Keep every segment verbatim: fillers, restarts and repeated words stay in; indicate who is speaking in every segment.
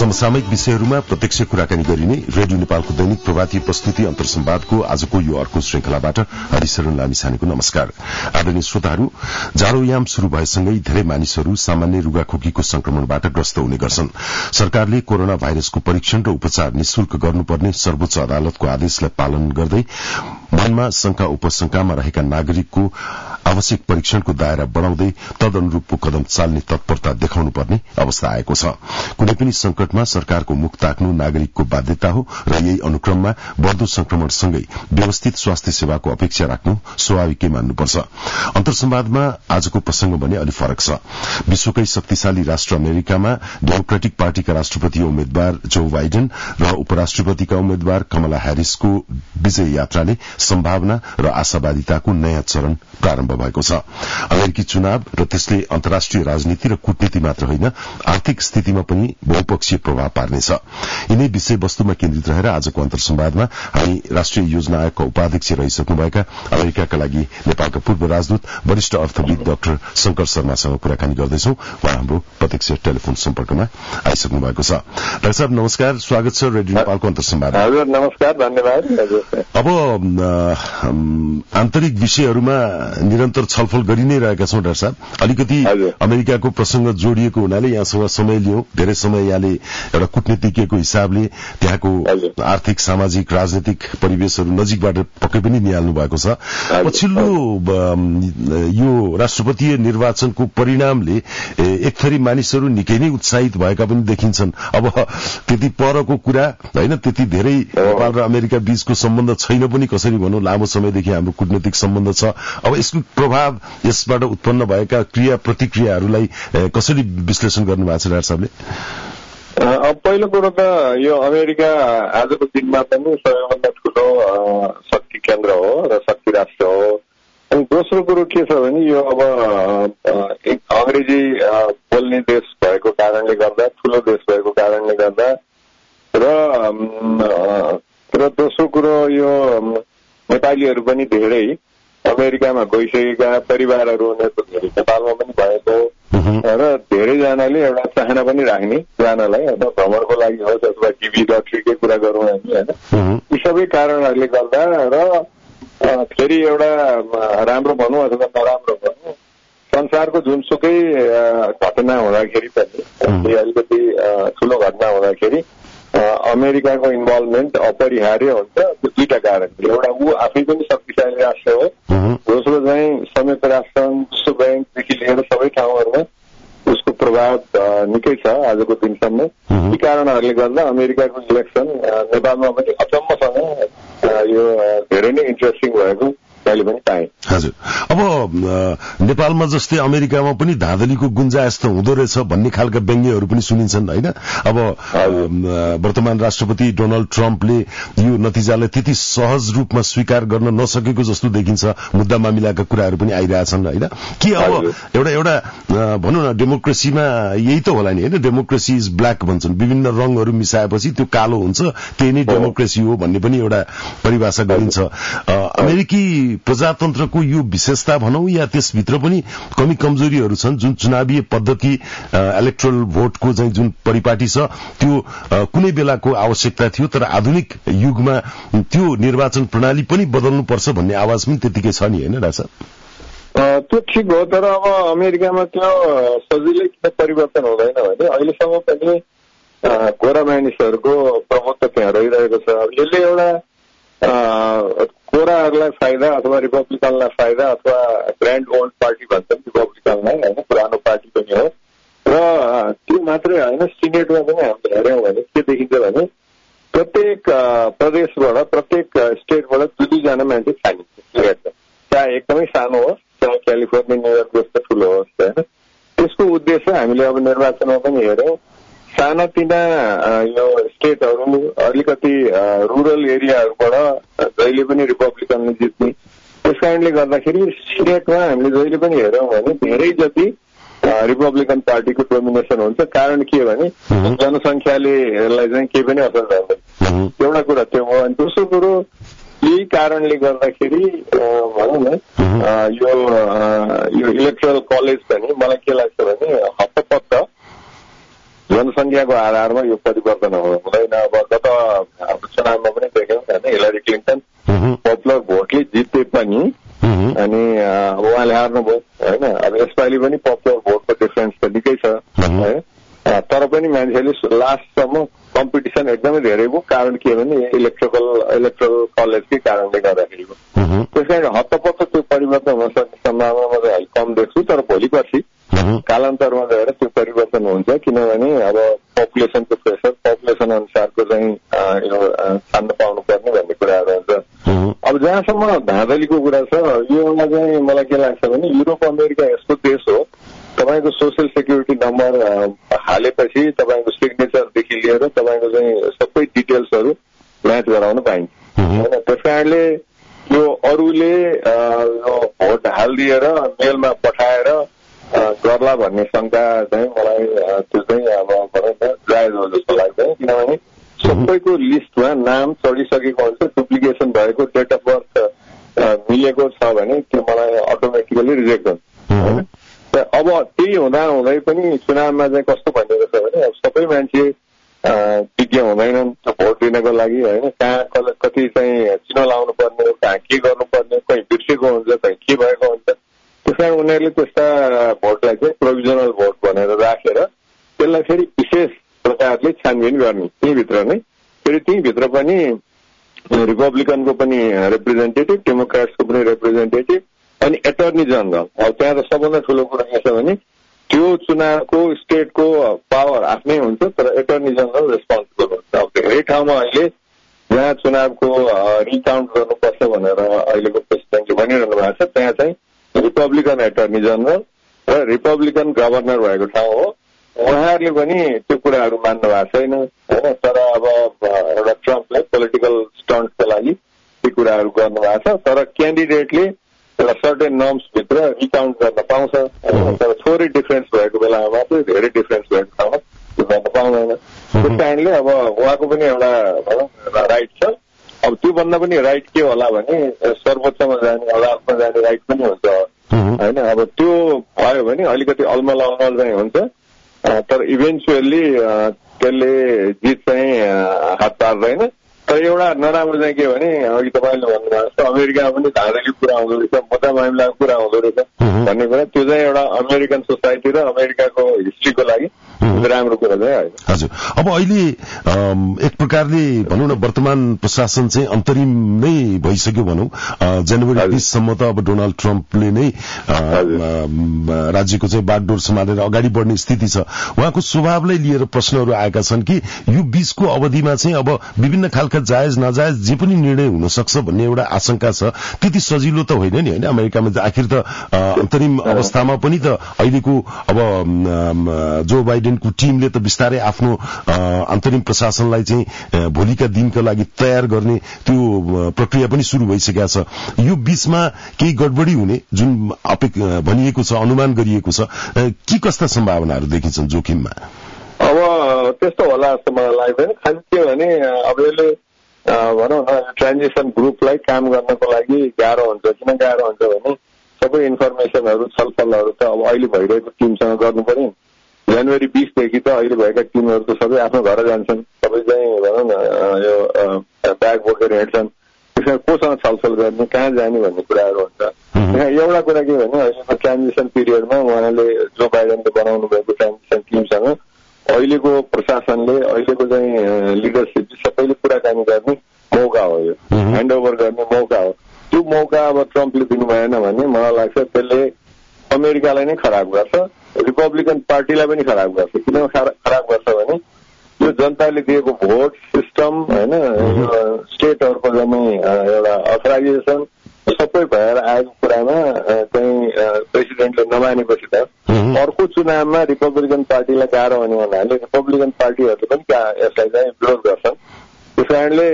Speaker 1: समसामयिक विषयहरूमा प्रत्यक्ष कुराकानी गरिने रेडियो नेपालको दैनिक प्रभाती प्रस्तुति अन्तर्संवादको आजको यो अर्को श्रृंखलाबाट हरिशरण लामिछानेको नमस्कार। आदरणीय श्रोताहरू, जाडोयाम शुरू भएसँगै धेरै मानिसहरू सामान्य रुगाखोकीको संक्रमणबाट ग्रस्त हुने गर्छन्। सरकारले कोरोना भाइरसको परीक्षण र उपचार निशुल्क गर्नुपर्ने सर्वोच्च अदालतको आदेशलाई पालन गर्दै मनमा शंका उपशंकामा रहेका नागरिकको आवश्यक परीक्षणको दायरा बढ़ाउँदै तदनुरूपको कदम चाल्ने तत्परता देखाउनुपर्ने अवस्था आएको छ। कुनै पनि संकटमा सरकारको मुख ताक्नु नागरिकको बाध्यता हो र यही अनुक्रममा बढ़दो संक्रमणसँगै व्यवस्थित स्वास्थ्य सेवाको अपेक्षा राख्नु स्वाभाविकै मान्नुपर्छ। अन्तर्संवादमा आजको प्रसंग भने अलि फरक छ। विश्वकै शक्तिशाली राष्ट्र अमेरिकामा डेमोक्रेटिक पार्टीका राष्ट्रपति उम्मेद्वार जो बाइडेन र उपराष्ट्रपतिका उम्मेद्वार कमला हैरिसको विजय यात्राले सम्भावना र आशावादिताको नयाँ चरण प्रारम्भ भएको छ। अमेरिकी चुनाव र त्यसले अन्तर्राष्ट्रिय राजनीति र कूटनीति मात्र होइन, आर्थिक स्थितिमा पनि बहुपक्षीय प्रभाव पार्नेछ। यिनै विषयवस्तुमा केन्द्रित रहेर आजको अन्तर्संवादमा हामी राष्ट्रिय योजना आयोगका उपाध्यक्ष रहिसक्नुभएका अमेरिकाका लागि नेपालका पूर्व राजदूत वरिष्ठ अर्थविद डाक्टर शंकर शर्मासँग कुराकानी गर्दैछौं। उहाँ हाम्रो प्रत्यक्ष टेलिफोन सम्पर्कमा आइसक्नु भएको छ। डाक्टर साहब नमस्कार, स्वागत छ रेडियो नेपालको अन्तर्संवाद।
Speaker 2: हजुर नमस्कार, धन्यवाद।
Speaker 1: अब आन्तरिक विषयहरूमा निरन्तर छलफल गरि नै रहेका छौं डाक्टर साहब। अलिकति अमेरिकाको प्रसंग जोडिएको हुनाले यहाँसँग समय लियो, धेरै समय यहाँले एउटा कूटनीतिज्ञको हिसाबले त्यहाँको आर्थिक सामाजिक राजनैतिक परिवेशहरू नजिकबाट पक्कै पनि निहाल्नु भएको छ। पछिल्लो यो राष्ट्रपतीय निर्वाचनको परिणामले एक थरी मानिसहरू निकै नै उत्साहित भएका पनि देखिन्छन्। अब त्यति परको कुरा होइन, त्यति धेरै नेपाल र अमेरिका बीचको सम्बन्ध छैन पनि, कसरी भनौं लामो समयदेखि हाम्रो कूटनीतिक सम्बन्ध छ। अब यसको प्रभाव, यसबाट उत्पन्न भएका क्रिया प्रतिक्रियाहरूलाई कसरी विश्लेषण गर्नु भएको छ डाक्टर साहबले?
Speaker 2: अब पहिलो कुरो त यो अमेरिका आजको दिनमा पनि सबैभन्दा ठूलो शक्ति केन्द्र हो र शक्ति राष्ट्र हो। अनि दोस्रो कुरो के छ भने यो अब एक अंग्रेजी बोल्ने देश भएको कारणले गर्दा, ठूलो देश भएको कारणले गर्दा र र दोस्रो कुरो यो नेपालीहरू पनि धेरै अमेरिकामा गइसकेका परिवारहरू नेपालमा पनि भएको र धेरैजनाले एउटा चाहना पनि राख्ने जानलाई, अथवा भ्रमणको लागि होस् अथवा टिभी लटरीकै कुरा गरौँ हामी होइन, यी सबै कारणहरूले गर्दा र फेरि एउटा राम्रो भनौँ अथवा नराम्रो भनौँ, संसारको जुनसुकै घटना हुँदाखेरि पनि अलिकति ठूलो घटना हुँदाखेरि अमेरिकाको इन्भल्भमेन्ट अपरिहार्य हुन्छ। त्यो दुईटा कारणले, एउटा ऊ आफै पनि शक्तिशाली राष्ट्र हो, दोस्रो चाहिँ संयुक्त राष्ट्र विश्व ब्याङ्कदेखि लिएर सबै ठाउँहरूमा उसको प्रभाव निकै छ आजको दिनसम्म। यी कारणहरूले गर्दा अमेरिकाको इलेक्सन नेपालमा पनि अचम्मसँग यो धेरै नै इन्ट्रेस्टिङ भएको मैले पनि पाएँ।
Speaker 1: हजुर, अब नेपालमा जस्तै अमेरिकामा पनि धाँधलीको गुन्जायस त हुँदो रहेछ भन्ने खालका व्यङ्ग्यहरू पनि सुनिन्छन् होइन। अब वर्तमान राष्ट्रपति डोनाल्ड ट्रम्पले यो नतिजालाई त्यति सहज रूपमा स्वीकार गर्न नसकेको जस्तो देखिन्छ। मुद्दा मामिलाका कुराहरू पनि आइरहेछन् होइन। के अब एउटा एउटा भनौँ न, डेमोक्रेसीमा यही त होला नि होइन, डेमोक्रेसी इज ब्ल्याक भन्छन्, विभिन्न रंगहरू मिसाएपछि त्यो कालो हुन्छ, त्यही नै डेमोक्रेसी हो भन्ने पनि एउटा परिभाषा गरिन्छ। अमेरिकी प्रजातन्त्रको यो विशेषता भनौं या त्यसभित्र पनि कमी कमजोरीहरू छन्। जुन चुनावीय पद्धति, इलेक्ट्रल भोटको चाहिँ जुन परिपाटी छ, त्यो कुनै बेलाको आवश्यकता थियो, तर आधुनिक युगमा त्यो निर्वाचन प्रणाली पनि बदल्नुपर्छ भन्ने आवाज पनि त्यतिकै छ नि होइन डाक्टर साहब?
Speaker 2: त्यो ठिक हो, तर अब अमेरिकामा त्यो सजिलै किन परिवर्तन हुँदैन भने अहिलेसम्म पनि गोरा मानिसहरूको प्रभुत्व त्यहाँ रहिरहेको छ। यसले एउटा गोराहरूलाई फाइदा अथवा रिपब्लिकनलाई फाइदा अथवा ग्रान्ड ओल्ड पार्टी भन्छन् रिपब्लिकनलाई होइन, पुरानो पार्टी पनि हो। र त्यो मात्रै होइन, सिनेटमा पनि हामीले हेऱ्यौँ भने के देखिन्छ भने प्रत्येक प्रदेशबाट, प्रत्येक स्टेटबाट दुई दुईजना मान्छे छानिन्छ, चाहे एकदमै सानो होस्, चाहे क्यालिफोर्निया न्युयोर्क जस्तो ठुलो होस् होइन। त्यसको उद्देश्य हामीले अब निर्वाचनमा पनि हेऱ्यौँ, सानातिना यो स्टेटहरू अलिकति रुरल एरियाहरूबाट जहिले पनि रिपब्लिकनले जित्ने। त्यस कारणले गर्दाखेरि सिनेटमा हामीले जहिले पनि हेऱ्यौँ भने धेरै जति रिपब्लिकन पार्टीको डोमिनेसन हुन्छ। कारण के भने जनसङ्ख्याले यसलाई चाहिँ केही पनि असर गर्दैन, एउटा कुरा त्यो हो। अनि दोस्रो कुरो यही कारणले गर्दाखेरि भनौँ न यो इलेक्ट्रल कलेज पनि मलाई के लाग्छ भने हप्पपक्क जनसङ्ख्याको आधारमा यो परिवर्तन हुँदैन। अब गत चुनावमा पनि देख्यौँ होइन, हिलारी क्लिन्टन पपुलर भोटले जिते पनि अनि उहाँले हार्नुभयो होइन। अब यसपालि पनि पपुलर भोटको डिफरेन्स त निकै छ है, तर पनि मान्छेले लास्टसम्म कम्पिटिसन एकदमै धेरै भयो। कारण के भने इलेक्ट्रिकल इलेक्ट्रल कलेजकै कारणले गर्दाखेरि हो। त्यस कारण हत्तपत्त त्यो परिवर्तन हुन सक्ने सम्भावना म चाहिँ अलिक कम देख्छु, तर भोलि पछि कालान्तरमा गएर त्यो परिवर्तन हुन्छ। किनभने अब पपुलेसनको प्रेसर, पपुलेसन अनुसारको चाहिँ खान पाउनु पर्ने भन्ने कुराहरू हुन्छ। अब जहाँसम्म धाँधलीको कुरा छ, योमा चाहिँ मलाई के लाग्छ भने युरोप अमेरिका यस्तो देश हो, तपाईँको सोसियल सेक्युरिटी नम्बर हालेपछि तपाईँको सिग्नेचरदेखि लिएर तपाईँको चाहिँ सबै डिटेल्सहरू म्याच गराउन पाइन्छ होइन। त्यस कारणले यो अरूले भोट हालिदिएर मेलमा पठाएर गर्ला भन्ने शङ्का चाहिँ मलाई त्यो चाहिँ अब भनौँ न जायज हो जस्तो लाग्दैन। किनभने सबैको लिस्टमा नाम चढिसकेको हुन्छ, डुप्लिकेसन भएको डेट अफ बर्थ मिलेको छ भने त्यो मलाई अटोमेटिकली रिजेक्ट हुन्छ होइन। अब त्यही हुँदा हुँदै पनि चुनावमा चाहिँ कस्तो भनिएको छ भने अब सबै मान्छे विज्ञ हुँदैनन् त्यो भोट दिनको लागि होइन। कहाँ कति चाहिँ चिनो लाउनु पर्ने हो, कहाँ के गर्नुपर्ने, कहीँ बिर्सेको हुन्छ, कहीँ के भएको हुन्छ। त्यस कारण उनीहरूले त्यस्ता भोटलाई चाहिँ प्रोभिजनल भोट भनेर राखेर त्यसलाई फेरि विशेष प्रकारले छानबिन गर्ने त्यहीँभित्र नै। फेरि त्यहीँभित्र पनि रिपब्लिकनको पनि रिप्रेजेन्टेटिभ, डेमोक्रेट्सको पनि रिप्रेजेन्टेटिभ अनि एटर्नी जनरल। अब त्यहाँ त सबभन्दा ठुलो कुरा के छ भने त्यो चुनावको स्टेटको पावर आफ्नै हुन्छ, तर एटर्नी जनरल रेस्पोन्सिबल हुन्छ। अब धेरै ठाउँमा अहिले जहाँ चुनावको रिकाउन्ट गर्नुपर्छ भनेर अहिलेको प्रेसिडेन्टले भनिरहनु भएको छ, त्यहाँ चाहिँ रिपब्लिकन एटर्नी जनरल र रिपब्लिकन गभर्नर भएको ठाउँ हो। उहाँहरूले पनि त्यो कुराहरू मान्नु भएको छैन होइन। तर अब एउटा ट्रम्पले पोलिटिकल स्टन्टको लागि ती कुराहरू गर्नुभएको छ, तर क्यान्डिडेटले एउटा सर्टेन नर्म्सभित्र रिकाउन्ट गर्न पाउँछ। तर थोरै डिफरेन्स भएको बेलामा मात्रै, धेरै डिफरेन्स भएको ठाउँमा त्यो गर्न पाउँदैन। त्यस कारणले अब उहाँको पनि एउटा भनौँ राइट छ। अब त्योभन्दा पनि राइट के होला भने सर्वोच्चमा जाने, अदालतमा जाने राइट पनि हुन्छ होइन। अब त्यो भयो भने अलिकति अलमल अलमल चाहिँ हुन्छ, तर इभेन्चुअली त्यसले जित चाहिँ हात पार्दैन। तर एउटा नराम्रो चाहिँ के भने अघि तपाईँले भन्नुभएको छ अमेरिकामा पनि धाँधली कुरा हुँदो रहेछ, मुद्दा मामिलाको कुरा हुँदो रहेछ भन्ने कुरा, त्यो चाहिँ एउटा अमेरिकन सोसाइटी र अमेरिकाको हिस्ट्रीको लागि राम्रो कुरा चाहिँ होइन।
Speaker 1: हजुर, अब अहिले एक प्रकारले भनौँ न वर्तमान प्रशासन चाहिँ अन्तरिम नै भइसक्यो भनौँ। जनवरी बिससम्म त अब डोनाल्ड ट्रम्पले नै राज्यको चाहिँ बागडोर सम्हालेर अगाडि बढ्ने स्थिति छ। उहाँको स्वभावलाई लिएर प्रश्नहरू आएका छन् कि यो बीचको अवधिमा चाहिँ अब विभिन्न खालका जायज नजायज जे पनि निर्णय हुन सक्छ भन्ने एउटा आशंका छ। त्यति सजिलो त होइन नि होइन अमेरिकामा। आखिर त अन्तरिम अवस्थामा पनि त अहिलेको अब जो बाइडेनको टिमले त बिस्तारै आफ्नो अन्तरिम प्रशासनलाई चाहिँ भोलिका दिनका लागि तयार गर्ने त्यो प्रक्रिया पनि सुरु भइसकेको छ। यो बीचमा केही गडबडी हुने जुन भनिएको छ, अनुमान गरिएको छ, के कस्ता सम्भावनाहरू देखिन्छन् जोखिममा?
Speaker 2: अब त्यस्तो होला जस्तो मलाई लाग्दैन। खालि के भने अब यसले भनौँ न ट्रान्जिसन ग्रुपलाई काम गर्नको लागि गाह्रो हुन्छ। किन गाह्रो हुन्छ भने सबै इन्फर्मेसनहरू छलफलहरू त अब अहिले भइरहेको टिमसँग गर्नु पर्यो। जनवरी बिसदेखि त अहिले भएका टिमहरू त सबै आफ्नो घर जान्छन्, सबै चाहिँ भनौँ न यो ब्याग बोकेर हिँड्छन्। त्यसमा कोसँग छलफल गर्ने, कहाँ जाने भन्ने कुराहरू हुन्छ। यहाँ एउटा कुरा के भने अहिलेको ट्रान्जिसन पिरियडमा उहाँले जो बाइडेनले बनाउनु भएको ट्रान्जिसन टिमसँग अहिलेको प्रशासनले, अहिलेको चाहिँ लिडरसिप सबैले कुराकानी गर्ने मौका हो, यो ह्यान्डओभर गर्ने मौका हो। त्यो मौका अब ट्रम्पले दिनु भएन भने मलाई लाग्छ त्यसले अमेरिकालाई नै खराब गर्छ, रिपब्लिकन पार्टीलाई पनि खराब गर्छ। किन खराब गर्छ भने यो जनताले दिएको भोट सिस्टम होइन, स्टेटहरूको जम्मै एउटा अथराइजेसन सबै भएर आएको कुरामा चाहिँ प्रेसिडेन्टले नमानेपछि त अर्को चुनावमा रिपब्लिकन पार्टीलाई गाह्रो हुने हुनाले रिपब्लिकन पार्टीहरूले पनि यसलाई चाहिँ विरोध गर्छन्। त्यस कारणले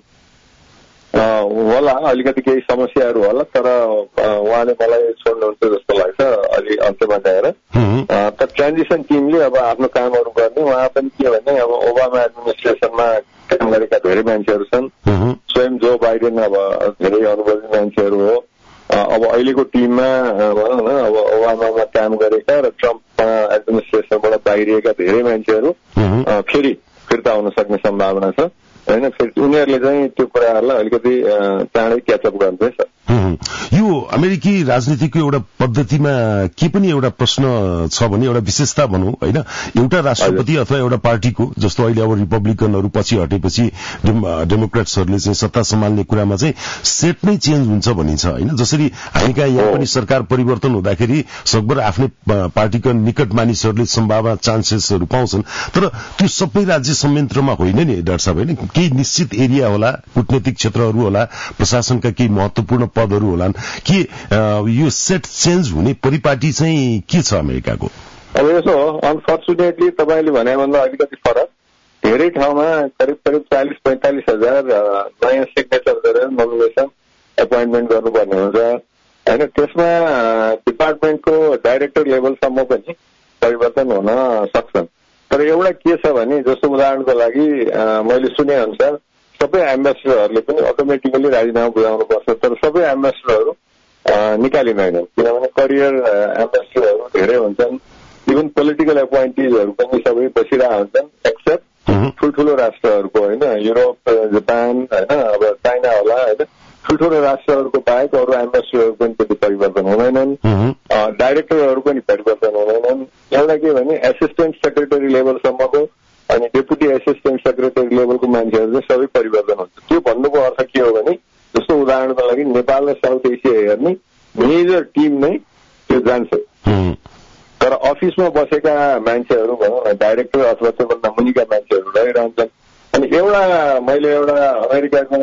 Speaker 2: होला अलिकति केही समस्याहरू होला, तर उहाँले मलाई छोड्नुहुन्छ जस्तो लाग्छ अलि अन्त्यमा गएर। तर ट्रान्जिसन टिमले अब आफ्नो कामहरू गर्ने, उहाँ पनि के भने अब ओबामा एडमिनिस्ट्रेसनमा काम गरेका धेरै मान्छेहरू छन्। स्वयं जो बाइडेन अब धेरै अनुभवी मान्छेहरू हो। अब अहिलेको टिममा भनौँ न अब ओबामामा काम गरेका र ट्रम्प एडमिनिस्ट्रेसनबाट बाहिरिएका धेरै मान्छेहरू फेरि फिर्ता हुन सक्ने सम्भावना छ होइन। फेरि उनीहरूले चाहिँ त्यो कुराहरूलाई अलिकति चाँडै क्याचअप गर्दैछ।
Speaker 1: यो अमेरिकी राजनीतिको एउटा पद्धतिमा के पनि एउटा प्रश्न छ भने एउटा विशेषता भनौं होइन, एउटा राष्ट्रपति अथवा एउटा पार्टीको जस्तो अहिले अब रिपब्लिकनहरू पछि हटेपछि डेमोक्रेट्सहरूले चाहिँ सत्ता सम्हाल्ने कुरामा चाहिँ सेट नै चेन्ज हुन्छ भनिन्छ होइन। जसरी हामी कहाँ यहाँ पनि सरकार परिवर्तन हुँदाखेरि सकभर आफ्नै पार्टीका निकट मानिसहरूले सम्भावना चान्सेसहरू पाउँछन्, तर त्यो सबै राज्य संयन्त्रमा होइन नि डाक्टर साहब होइन। केही निश्चित एरिया होला, कूटनीतिक क्षेत्रहरू होला, प्रशासनका केही महत्वपूर्ण पदहरू होलान् कि यो सेट चेन्ज हुने परिपाटी चाहिँ के छ अमेरिकाको?
Speaker 2: अब यसो अनफर्चुनेटली तपाईँले भने भन्दा अलिकति फरक धेरै ठाउँमा करिब करिब चालिस पैंतालिस हजार नयाँ सिग्नेचर गरेर नोमिनेसन एपोइन्टमेन्ट गर्नुपर्ने हुन्छ होइन। त्यसमा डिपार्टमेन्टको डाइरेक्टर लेभलसम्म पनि परिवर्तन हुन सक्छन्। तर एउटा के छ भने जस्तो उदाहरणको लागि मैले सुने अनुसार सबै एम्बेसडरहरूले पनि अटोमेटिकली राजीनामा बुझाउनुपर्छ, तर सबै एम्बेसडरहरू निकालिँदैनन् किनभने करियर एम्बेसडरहरू धेरै हुन्छन्। इभन पोलिटिकल एपोइन्टिजहरू पनि सबै बसिरहेका हुन्छन् एक्सेप्ट ठुल्ठुलो राष्ट्रहरूको होइन, युरोप, जापान होइन, अब चाइना होला होइन, ठुल्ठुलो राष्ट्रहरूको बाहेक अरू एम्बेसडरहरू पनि त्यति परिवर्तन हुँदैनन्, डाइरेक्टरहरू पनि परिवर्तन हुँदैनन्। एउटा के भने एसिस्टेन्ट सेक्रेटरी लेभलसम्मको अनि डेपुटी एसिस्टेन्ट सेक्रेटरी लेभलको मान्छेहरू चाहिँ सबै परिवर्तन हुन्छ। त्यो भन्नुको अर्थ के हो भने जस्तो उदाहरणको लागि नेपाल र साउथ एसिया हेर्ने मेजर टिम नै त्यो जान्छ, तर अफिसमा बसेका मान्छेहरू भनौँ न डाइरेक्टर अथवा त्योभन्दा मुनिका मान्छेहरू रहिरहन्छन्। अनि एउटा मैले एउटा अमेरिकाको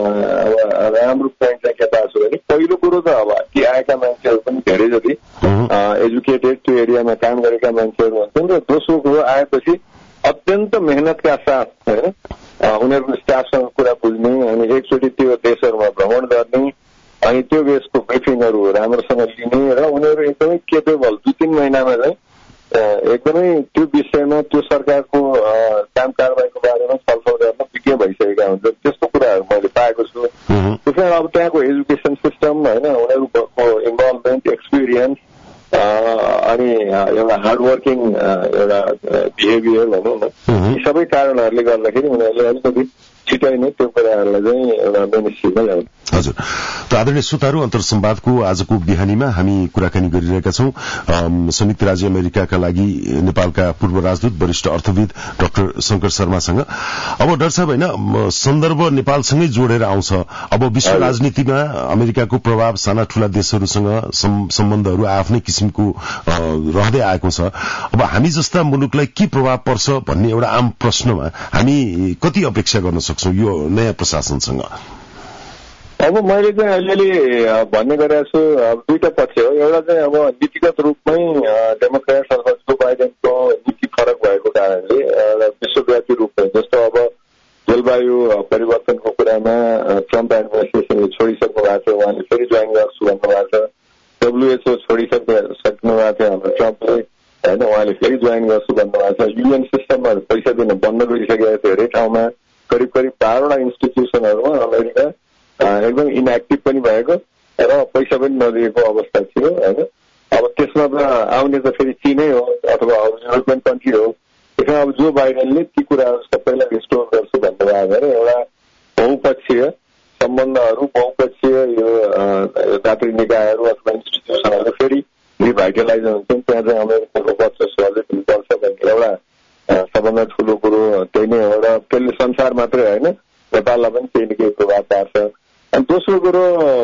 Speaker 2: राम्रो पोइन्ट चाहिँ के पाएको छु भने पहिलो कुरो त अब ती आएका मान्छेहरू पनि धेरै जति एजुकेटेड त्यो एरियामा काम गरेका मान्छेहरू हुन्छन् र दोस्रो कुरो आएपछि अत्यन्त मेहनतका साथ होइन उनीहरूको स्टाफसँग कुरा बुझ्ने अनि एकचोटि त्यो देशहरूमा भ्रमण गर्ने अनि त्यो देशको ब्रिफिङहरू राम्रोसँग लिने र उनीहरू एकदमै केपेबल दुई तीन महिनामा चाहिँ एकदमै त्यो विषयमा त्यो सरकारको काम कारबाहीको बारेमा छलफल गर्न विज्ञ भइसकेका हुन्छ। त्यस्तो कुराहरू मैले पाएको छु। त्यसमा अब त्यहाँको एजुकेसन सिस्टम होइन उनीहरूको इन्भल्भमेन्ट एक्सपिरियन्स अनि एउटा हार्डवर्किङ एउटा बिहेभियर भनौँ न यी सबै कारणहरूले गर्दाखेरि उनीहरूले अलिकति छिटै नै त्यो कुराहरूलाई चाहिँ एउटा मेनस्ट्रिममा ल्याउँछ।
Speaker 1: हजुर, त आदरणीय श्रोताहरू, अन्तर संवादको आजको बिहानीमा हामी कुराकानी गरिरहेका छौं संयुक्त राज्य अमेरिकाका लागि नेपालका पूर्व राजदूत वरिष्ठ अर्थविद डाक्टर शंकर शर्मासँग। अब डाक्टर साहब होइन सन्दर्भ नेपालसँगै जोडेर आउँछ। अब विश्व राजनीतिमा अमेरिकाको प्रभाव साना ठूला देशहरूसँग सम्बन्धहरू आफ्नै किसिमको रहँदै आएको छ। अब हामी जस्ता मुलुकलाई के प्रभाव पर्छ भन्ने एउटा आम प्रश्नमा हामी कति अपेक्षा गर्न सक्छौं यो नयाँ प्रशासनसँग?
Speaker 2: अब मैले चाहिँ अलिअलि भन्ने गरेको छु। अब दुईटा पक्ष हो। एउटा चाहिँ अब नीतिगत रूपमै डेमोक्रेट्स अथवा जो बाइडेनको नीति फरक भएको कारणले विश्वव्यापी रूपमै जस्तो अब जलवायु परिवर्तनको कुरामा ट्रम्प एडमिनिस्ट्रेसनले छोडिसक्नु भएको छ, उहाँले फेरि जोइन गर्छु भन्नुभएको छ। डब्ल्युएचओ छोडिसक्नु सक्नु भएको थियो हाम्रो ट्रम्पले होइन, उहाँले फेरि जोइन गर्छु भन्नुभएको छ। युएन सिस्टममा पैसा दिन बन्द गरिसकेको छ धेरै ठाउँमा, करिब करिब बाह्रवटा इन्स्टिट्युसनहरूमा अमेरिका एकदम इनएक्टिभ पनि भएको र पैसा पनि नदिएको अवस्था थियो होइन। अब त्यसमा त आउने त फेरि चीनै हो अथवा युरोपियन कन्ट्री हो। त्यसमा अब जो बाइडेनले ती कुराहरू सबैलाई रिस्टोर गर्छु भन्नुभयो भने एउटा बहुपक्षीय सम्बन्धहरू बहुपक्षीय यो दात्री निकायहरू अथवा इन्स्टिट्युसनहरू फेरि रिभाइटलाइज हुन्छन्। त्यहाँ चाहिँ अमेरिकाको वर्चस्व अझै हुनुपर्छ भन्ने एउटा सबभन्दा ठुलो कुरो त्यही नै हो र त्यसले संसार मात्रै होइन नेपाललाई पनि केही न केही प्रभाव पार्छ। अनि दोस्रो कुरो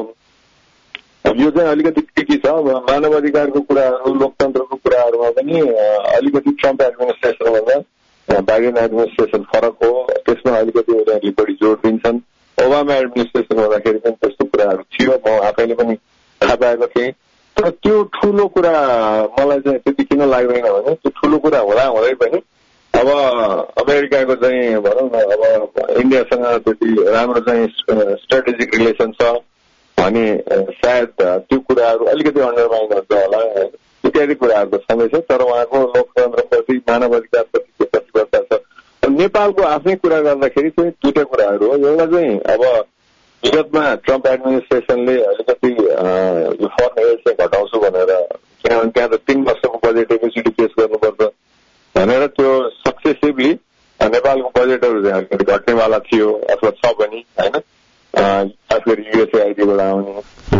Speaker 2: यो चाहिँ अलिकति ट्रिकी छ। मानव अधिकारको कुराहरू लोकतन्त्रको कुराहरूमा पनि अलिकति ट्रम्प एडमिनिस्ट्रेसनभन्दा बाइडेन एडमिनिस्ट्रेसन फरक हो। त्यसमा अलिकति उनीहरूले बढी जोड दिन्छन्। ओबामा एडमिनिस्ट्रेसन हुँदाखेरि पनि त्यस्तो कुराहरू थियो, म आफैले पनि थाहा पाएको थिएँ। तर त्यो ठुलो कुरा मलाई चाहिँ त्यति किन लाग्दैन भने त्यो ठुलो कुरा हुँदा हुँदै पनि अब अमेरिकाको चाहिँ भनौँ न अब इन्डियासँग त्यति राम्रो चाहिँ स्ट्राटेजिक रिलेसन छ भने सायद त्यो कुराहरू अलिकति अन्डरमाइन हुन्छ होला इत्यादि कुराहरू त छँदैछ। तर उहाँको लोकतन्त्रप्रति मानव अधिकारप्रति प्रतिबद्धता छ। नेपालको आफ्नै कुरा गर्दाखेरि चाहिँ दुईटा कुराहरू हो। एउटा चाहिँ अब विगतमा ट्रम्प एडमिनिस्ट्रेसनले अलिकति फरेन एड चाहिँ घटाउँछु भनेर, किनभने त्यहाँ त तीन वर्षको बजेट एकैचोटि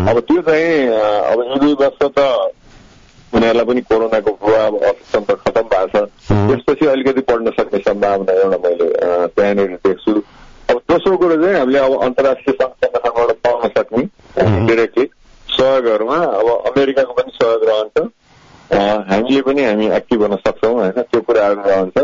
Speaker 2: अब त्यो चाहिँ अब एक दुई वर्ष त उनीहरूलाई पनि कोरोनाको प्रभाव अर्थतन्त्र खतम भएको छ, त्यसपछि अलिकति बढ्न सक्ने सम्भावना एउटा मैले त्यहाँनिर देख्छु। अब दोस्रो कुरो चाहिँ हामीले अब अन्तर्राष्ट्रिय सङ्घ संगठनबाट पाउन सक्ने डिरेक्टली सहयोगहरूमा अब अमेरिकाको पनि सहयोग रहन्छ, हामीले पनि हामी एक्टिभ हुन सक्छौँ होइन, त्यो कुराहरू रहन्छ।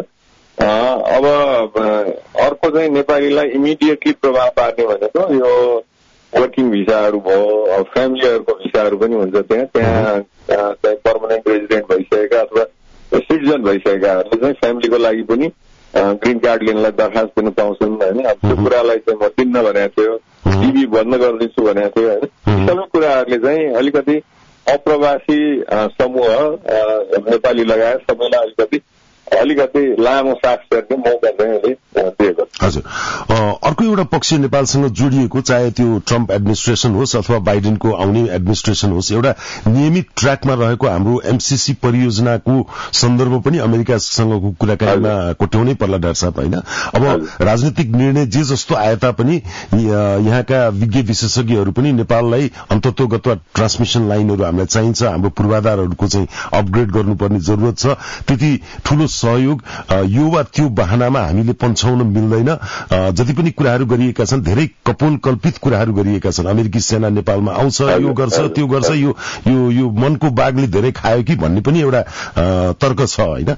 Speaker 2: अब अर्को चाहिँ नेपालीलाई इमिडिएटली प्रभाव पार्ने भनेको यो वर्किङ भिसाहरू भयो, अब फ्यामिलीहरूको भिसाहरू पनि हुन्छ त्यहाँ त्यहाँ चाहिँ पर्मानेन्ट रेजिडेन्ट भइसकेका अथवा सिटिजन भइसकेकाहरूले चाहिँ फ्यामिलीको लागि पनि ग्रिन कार्ड लिनलाई दरखास्त दिन पाउँछन् होइन। अब त्यो कुरालाई चाहिँ म दिन्न भनेको थियो, टिभी बन्द गरिदिन्छु भनेको थियो होइन। सबै कुराहरूले चाहिँ अलिकति अप्रवासी समूह नेपाली लगायत सबैलाई अलिकति अलिकति लामो सास फेर्ने मौका चाहिँ दिएको।
Speaker 1: हजुर, अर्को एउटा पक्ष नेपालसँग जोडिएको, चाहे त्यो ट्रम्प एडमिनिस्ट्रेसन होस् अथवा बाइडेनको आउने एडमिनिस्ट्रेसन होस्, एउटा नियमित ट्र्याकमा रहेको हाम्रो एमसीसी परियोजनाको सन्दर्भ पनि अमेरिकासँगको कुराकानीमा कोट्याउनै पर्ला डाक्टर साहब होइन। अब राजनीतिक निर्णय जे जस्तो आए तापनि यहाँका विज्ञ विशेषज्ञहरू पनि नेपाललाई अन्तत्वगत ट्रान्समिसन लाइनहरू हामीलाई चाहिन्छ, हाम्रो पूर्वाधारहरूको चाहिँ अपग्रेड गर्नुपर्ने जरुरत छ। त्यति ठूलो सहयोग यो वा त्यो बहानामा हामीले पन्छाउन मिल्दैन। जति पनि कुराहरू गरिएका छन् धेरै कपोल कल्पित कुराहरू गरिएका छन्। अमेरिकी सेना नेपालमा आउँछ, यो गर्छ त्यो गर्छ, यो यो यो मनको बाघले धेरै खायो कि भन्ने पनि एउटा तर्क छ होइन।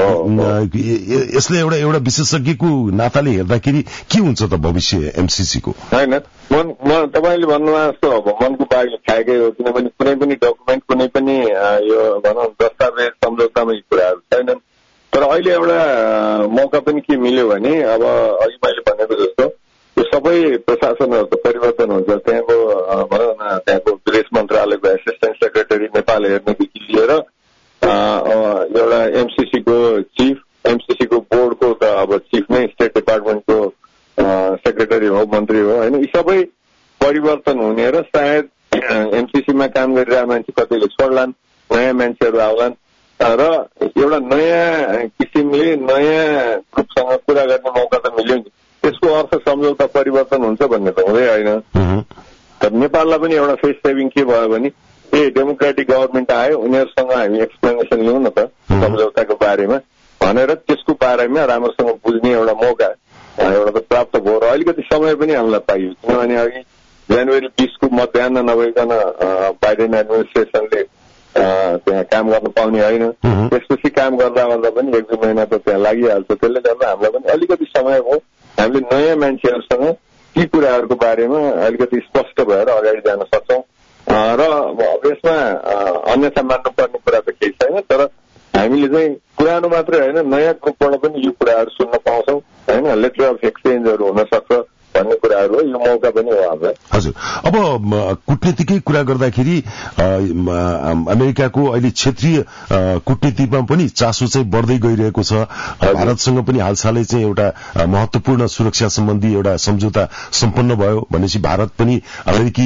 Speaker 1: यसले एउटा एउटा विशेषज्ञको नाताले हेर्दाखेरि के हुन्छ त भविष्य एमसीसीको?
Speaker 2: होइन, तपाईँले भन्नुभएको जस्तो अब मनको बाघले खाएकै हो, किनभने कुनै पनि डकुमेन्ट कुनै पनि यो भनौँ दस्तावेज सम्झौतामा यी कुराहरू छैनन्। तर अहिले एउटा मौका पनि के मिल्यो भने अब अघि मैले भनेको जस्तो यो सबै प्रशासनहरूको परिवर्तन हुन्छ। त्यहाँको भनौँ न त्यहाँको विदेश मन्त्रालयको एसिस्टेन्ट सेक्रेटरी नेपाल हेर्नेदेखि लिएर एउटा एमसीसीको चिफ, एमसीसीको बोर्डको त अब चिफ नै स्टेट डिपार्टमेन्टको सेक्रेटरी हो, मन्त्री हो होइन, यी सबै परिवर्तन हुने र सायद एमसीसीमा काम गरिरहेको मान्छे कतिले छोड्लान्, नयाँ मान्छेहरू आउलान् र एउटा नयाँ किसिमले नयाँ ग्रुपसँग कुरा गर्ने मौका त मिल्यो नि। त्यसको अर्थ सम्झौता परिवर्तन हुन्छ भन्ने त हुँदै होइन। तर नेपाललाई पनि एउटा फेस सेभिङ के भयो भने ए डेमोक्रेटिक गभर्मेन्ट आयो, उनीहरूसँग हामी एक्सप्लेनेसन लिउँ न त सम्झौताको बारेमा भनेर त्यसको बारेमा राम्रोसँग बुझ्ने एउटा मौका एउटा त प्राप्त भयो र अलिकति समय पनि हामीलाई पाइयो। किनभने अघि जनवरी बिसको मतदान नभइकन बाइडेन एडमिनिस्ट्रेसनले त्यहाँ काम गर्न पाउने होइन, त्यसपछि काम गर्दा गर्दा पनि एक दुई महिना त त्यहाँ लागिहाल्छ। त्यसले गर्दा हामीलाई पनि अलिकति समय हो, हामीले नयाँ मान्छेहरूसँग ती कुराहरूको बारेमा अलिकति स्पष्ट भएर अगाडि जान सक्छौँ र यसमा अन्यथा मान्नुपर्ने कुरा त केही छैन। तर हामीले चाहिँ पुरानो मात्रै होइन नयाँ ग्रुपबाट पनि यो कुराहरू सुन्न पाउँछौँ होइन, लेटर अफ एक्सचेन्जहरू हुन सक्छ भन्ने कुराहरू हो, यो मौका पनि हो हामीलाई।
Speaker 1: हजुर, अब कूटनीतिकै कुरा गर्दाखेरि अमेरिकाको अहिले क्षेत्रीय कूटनीतिमा पनि चासो चाहिँ बढ्दै गइरहेको छ। भारतसँग पनि हालसालै चाहिँ एउटा महत्वपूर्ण सुरक्षा सम्बन्धी एउटा सम्झौता सम्पन्न भयो भनेपछि भारत पनि अमेरिकी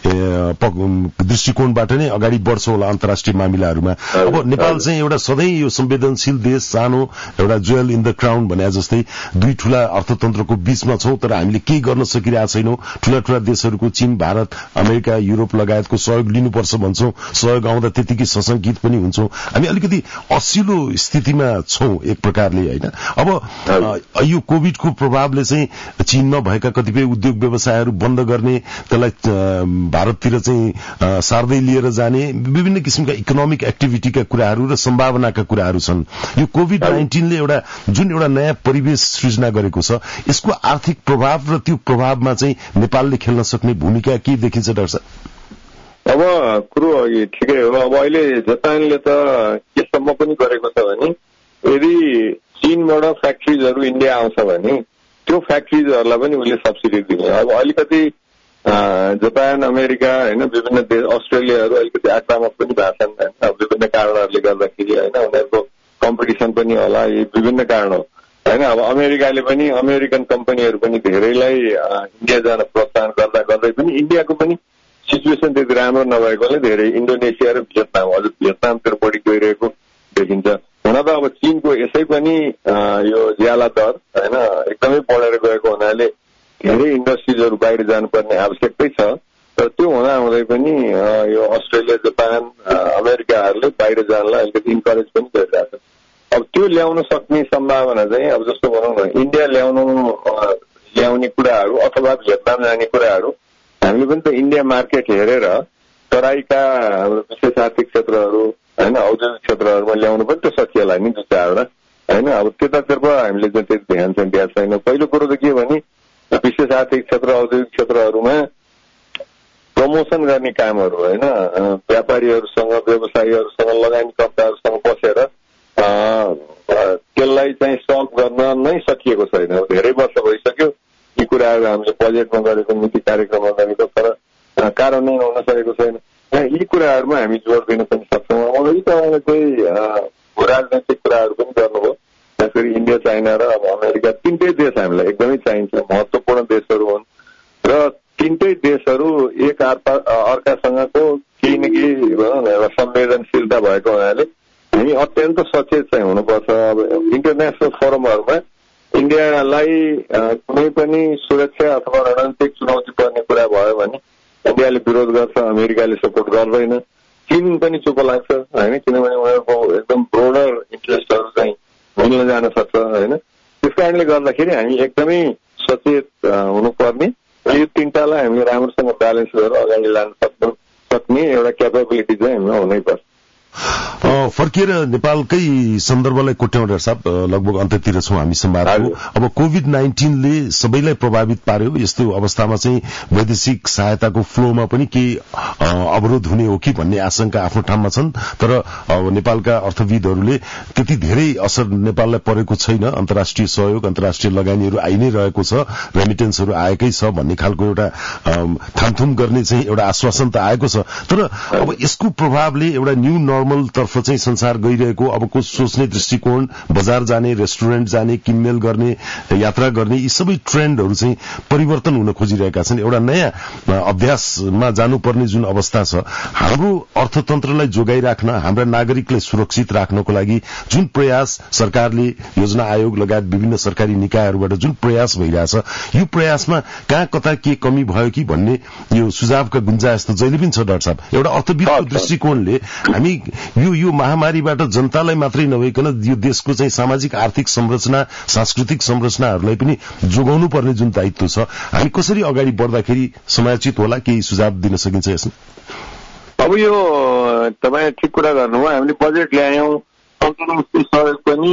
Speaker 1: दृष्टिकोणबाट नै अगाडि बढ्छ होला अन्तर्राष्ट्रिय मामिलाहरूमा। अब नेपाल चाहिँ एउटा सधैँ यो संवेदनशील देश, सानो एउटा ज्वेल इन द क्राउन भने जस्तै दुई ठूला अर्थतन्त्रको बीचमा छौं, तर हामीले केही गर्न सकिरहेका छैनौं। ठूला ठूला देशहरूको चीन, भारत, अमेरिका, युरोप लगायतको सहयोग लिनुपर्छ भन्छौं, सहयोग आउँदा त्यतिकै सशंकित पनि हुन्छौं। हामी अलिकति असिलो स्थितिमा छौं एक प्रकारले होइन। अब यो कोभिडको प्रभावले चाहिँ चीनमा भएका कतिपय उद्योग व्यवसायहरू बन्द गर्ने, त्यसलाई भारततिर चाहिँ सार्दै लिएर जाने विभिन्न किसिमका इकोनोमिक एक्टिभिटीका कुराहरू र सम्भावनाका कुराहरू छन्। यो कोभिड नाइन्टिनले एउटा जुन एउटा नयाँ परिवेश सृजना गरेको छ, यसको आर्थिक प्रभाव र त्यो प्रभावमा चाहिँ नेपालले खेल्न सक्ने भूमिका के देखिन्छ डाक्टर साहब?
Speaker 2: अब कुरो अघि ठिकै हो। अब अहिले जापानले त केसम्म पनि गरेको छ भने यदि चीनबाट फ्याक्ट्रिजहरू इन्डिया आउँछ भने त्यो फ्याक्ट्रिजहरूलाई पनि उसले सब्सिडी दिने। अब अलिकति जापान, अमेरिका होइन विभिन्न देश, अस्ट्रेलियाहरू अलिकति आक्रामक पनि भएको छन् होइन, विभिन्न कारणहरूले गर्दाखेरि होइन, उनीहरूको कम्पिटिसन पनि होला, यी विभिन्न कारण हो होइन। अब अमेरिकाले पनि अमेरिकन कम्पनीहरू पनि धेरैलाई इन्डिया जान प्रोत्साहन गर्दा गर्दै पनि इन्डियाको पनि सिचुएसन त्यति राम्रो नभएकोले धेरै इन्डोनेसिया र भियतनाम, हजुर भियतनामतिर बढी गइरहेको देखिन्छ। हुन त अब चीनको यसै पनि यो ज्याला दर होइन एकदमै बढेर गएको हुनाले धेरै इन्डस्ट्रिजहरू बाहिर जानुपर्ने आवश्यकतै छ। तर त्यो हुँदा हुँदै पनि यो अस्ट्रेलिया, जापान, अमेरिकाहरूले बाहिर जानलाई अलिकति इन्करेज पनि गरिरहेको छ। अब त्यो ल्याउन सक्ने सम्भावना चाहिँ अब जस्तो भनौँ न इन्डिया ल्याउनु ल्याउने कुराहरू अथवा भियतनाम जाने कुराहरू हामीले पनि त इन्डिया मार्केट हेरेर तराईका हाम्रो विशेष आर्थिक क्षेत्रहरू होइन औद्योगिक क्षेत्रहरूमा ल्याउनु पनि त सकिएला नि दुई चारवटा होइन। अब त्यतातर्फ हामीले चाहिँ त्यति ध्यान चाहिँ दिएको छैन। पहिलो कुरो त के भने विशेष आर्थिक क्षेत्र औद्योगिक क्षेत्रहरूमा प्रमोसन गर्ने कामहरू होइन व्यापारीहरूसँग व्यवसायीहरूसँग लगानीकर्ताहरूसँग बसेर त्यसलाई चाहिँ सल्भ गर्न नै सकिएको छैन। धेरै वर्ष भइसक्यो यी कुराहरू हामीले बजेटमा गरेको नीति कार्यक्रममा गरेको तर कार्यान्वयन हुन सकेको छैन। यी कुराहरूमा हामी जोड दिन पनि सक्छौँ। अगाडि तपाईँले चाहिँ राजनैतिक कुराहरू पनि गर्नुभयो। खास गरी इन्डिया, चाइना र अब अमेरिका तिनटै देश हामीलाई एकदमै चाहिन्छ, महत्वपूर्ण देशहरू हुन् र तिनटै देशहरू एक अर्कासँगको केही न केही भनौँ न एउटा संवेदनशीलता भएको हुनाले हामी अत्यन्त सचेत चाहिँ हुनुपर्छ। अब इन्टरनेसनल फोरमहरूमा इन्डियालाई कुनै पनि सुरक्षा अथवा रणनीतिक चुनौती पर्ने कुरा भयो भने इन्डियाले विरोध गर्छ, अमेरिकाले सपोर्ट गर्दैन, चीन पनि चुप लाग्छ होइन, किनभने उनीहरूको एकदम ब्रोडर इन्ट्रेस्टहरू चाहिँ मिल्न जान सक्छ होइन। त्यस कारणले गर्दाखेरि हामी एकदमै सचेत हुनुपर्ने यो तिनटालाई हामीले राम्रोसँग ब्यालेन्स गरेर अगाडि लान सक्नु सक्ने एउटा क्यापेबिलिटी चाहिँ हामीमा हुनैपर्छ।
Speaker 1: फर्किएर नेपालकै सन्दर्भलाई कोट्याउँ डाक्टर साहब, लगभग अन्त्यतिर छौँ हामी संवादको। अब कोभिड नाइन्टिनले सबैलाई प्रभावित पार्यो। यस्तो अवस्थामा चाहिँ वैदेशिक सहायताको फ्लोमा पनि केही अवरोध हुने हो कि भन्ने आशंका आफ्नो ठाउँमा छन्। तर अब नेपालका अर्थविदहरूले त्यति धेरै असर नेपाललाई परेको छैन, अन्तर्राष्ट्रिय सहयोग अन्तर्राष्ट्रिय लगानीहरू आइ नै रहेको छ, रेमिटेन्सहरू आएकै छ भन्ने खालको एउटा थामथुम गर्ने चाहिँ एउटा आश्वासन त आएको छ। तर अब यसको प्रभावले एउटा न्यू नर्मल तर्फ चाहिँ संसार गइरहेको अबको सोच्ने दृष्टिकोण, बजार जाने, रेस्टुरेन्ट जाने, किनमेल गर्ने, यात्रा गर्ने, यी सबै ट्रेन्डहरू चाहिँ परिवर्तन हुन खोजिरहेका छन्। एउटा नयाँ अभ्यासमा जानुपर्ने जुन अवस्था छ, हाम्रो अर्थतन्त्रलाई जोगाइराख्न, हाम्रा नागरिकलाई सुरक्षित राख्नको लागि जुन प्रयास सरकारले, योजना आयोग लगायत विभिन्न सरकारी निकायहरूबाट जुन प्रयास भइरहेछ, यो प्रयासमा कहाँ कता के कमी भयो कि भन्ने यो सुझावका गुन्जाइस त जहिले पनि छ डाक्टर साहब। एउटा अर्थविदको दृष्टिकोणले हामी यो यो महामारीबाट जनतालाई मात्रै नभइकन यो देशको चाहिँ सामाजिक आर्थिक संरचना, सांस्कृतिक संरचनाहरूलाई पनि जोगाउनु पर्ने जुन दायित्व छ, हामी कसरी अगाडि बढ्दाखेरि समयोचित होला, केही सुझाव दिन सकिन्छ यसमा?
Speaker 2: अब यो तपाईँ ठिक कुरा गर्नुभयो। हामीले बजेट ल्यायौँ, अन्तर्राष्ट्रिय सहयोग पनि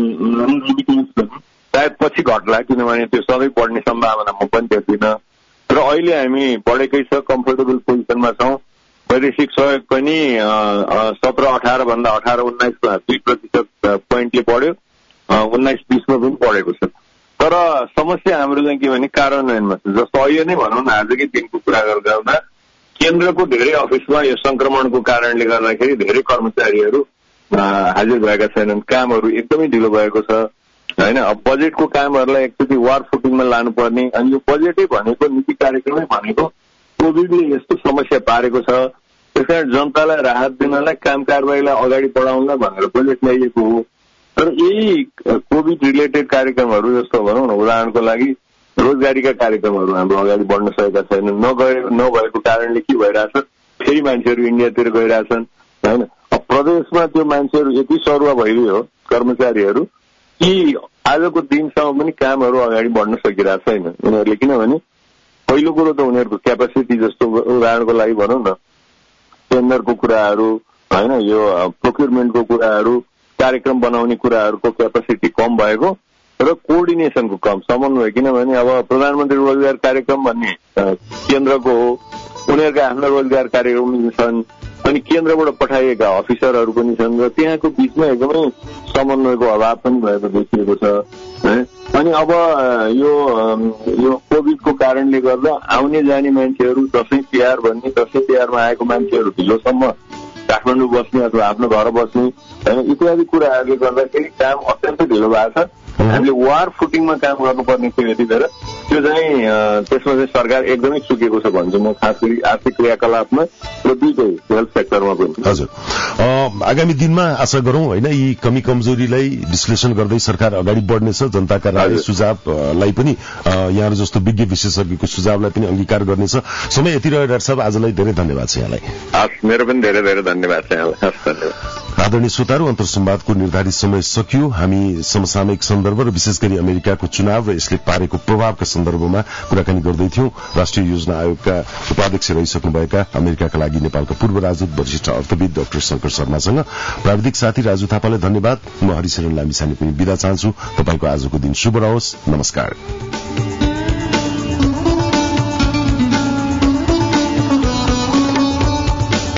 Speaker 2: सायद पछि घट्ला, किनभने त्यो सबै बढ्ने सम्भावना म पनि देख्दिनँ र अहिले हामी बढेकै छ, कम्फोर्टेबल पोजिसनमा छौँ। वैदेशिक सहयोग पनि सत्र अठार भन्दा अठार उन्नाइस दुई प्रतिशत पोइन्टले बढ्यो, उन्नाइस बिसमा पनि बढेको छ। तर समस्या हाम्रो चाहिँ के भने कार्यान्वयनमा छ। जस्तो अहिले नै भनौँ न, आजकै दिनको कुरा गर्दा केन्द्रको धेरै अफिसमा यो संक्रमणको कारणले गर्दाखेरि धेरै कर्मचारीहरू हाजिर भएका छैनन्, कामहरू एकदमै ढिलो भएको छ होइन। अब बजेटको कामहरूलाई एकचोटि वार फुटिङमा लानुपर्ने, अनि यो बजेटै भनेको, नीति कार्यक्रमै भनेको कोभिडले यस्तो समस्या पारेको छ, त्यसकारण जनतालाई राहत दिनलाई, काम कारबाहीलाई अगाडि बढाउनलाई भनेर बजेट ल्याइएको हो। तर यही कोभिड रिलेटेड कार्यक्रमहरू जस्तो भनौँ न, उदाहरणको लागि रोजगारीका कार्यक्रमहरू हाम्रो अगाडि बढ्न सकेका छैनन्। नगए नभएको कारणले के भइरहेछ, फेरि मान्छेहरू इन्डियातिर गइरहेछन् होइन। अब प्रदेशमा त्यो मान्छेहरू यति सरुवा भइदियो कर्मचारीहरू कि आजको दिनसम्म पनि कामहरू अगाडि बढ्न सकिरहेको छैन उनीहरूले। किनभने पहिलो कुरो त उनीहरूको क्यापासिटी, जस्तो उदाहरणको लागि भनौँ न, टेन्डरको कुराहरू होइन, यो प्रोक्युरमेन्टको कुराहरू, कार्यक्रम बनाउने कुराहरूको क्यापासिटी कम भएको र कोअर्डिनेसनको कम समन्वय। किनभने अब प्रधानमन्त्री रोजगार कार्यक्रम भन्ने केन्द्रको हो, उनीहरूका आफ्ना रोजगार कार्यक्रम छन्, अनि केन्द्रबाट पठाइएका अफिसरहरू पनि छन् र त्यहाँको बिचमा एकदमै समन्वयको अभाव पनि भएको देखिएको छ है। अनि अब यो यो कोभिडको कारणले गर्दा आउने जाने मान्छेहरू, दसैँ तिहार भन्ने, दसैँ तिहारमा आएको मान्छेहरू ढिलोसम्म काठमाडौँ बस्ने अथवा आफ्नो घर बस्ने होइन, इत्यादि कुराहरूले गर्दाखेरि काम अत्यन्तै ढिलो भएको छ हामीले वार फुटिङमा काम गर्नुपर्ने थियो यतिखेर। त्यो चाहिँ त्यसमा चाहिँ सरकार एकदमै चुकेको छ भन्छु म, खास गरी आर्थिक क्रियाकलापमा र दुईटै हेल्थ सेक्टरमा पनि।
Speaker 1: हजुर, आगामी दिनमा आशा गरौं होइन यी कमी कमजोरीलाई विश्लेषण गर्दै सरकार अगाडि बढ्नेछ, जनताका राय सुझावलाई पनि यहाँ जस्तो विज्ञ विशेषज्ञको सुझावलाई पनि अंगीकार गर्नेछ। समय यति रह्यो डाक्टर साहब, आजलाई धेरै धन्यवाद छ यहाँलाई।
Speaker 2: हस्, मेरो पनि धेरै धेरै धन्यवाद छ यहाँलाई। हस्, धन्यवाद।
Speaker 1: आदरणीय श्रोताहरू, अन्तर्संवादको निर्धारित समय सकियो। हामी समसामयिक सन्दर्भ र विशेष गरी अमेरिकाको चुनाव र यसले पारेको प्रभावका सन्दर्भमा कुराकानी गर्दैथ्यौं। राष्ट्रिय योजना आयोगका उपाध्यक्ष रहिसक्नुभएका अमेरिकाका लागि नेपालका पूर्व राजदूत वरिष्ठ अर्थविद डाक्टर शंकर शर्मासँग। प्राविधिक साथी राजु थापालाई धन्यवाद। म हरिशरण लामिछाने पनि बिदा चाहन्छु। तपाईको आजको दिन शुभ रहोस्। नमस्कार।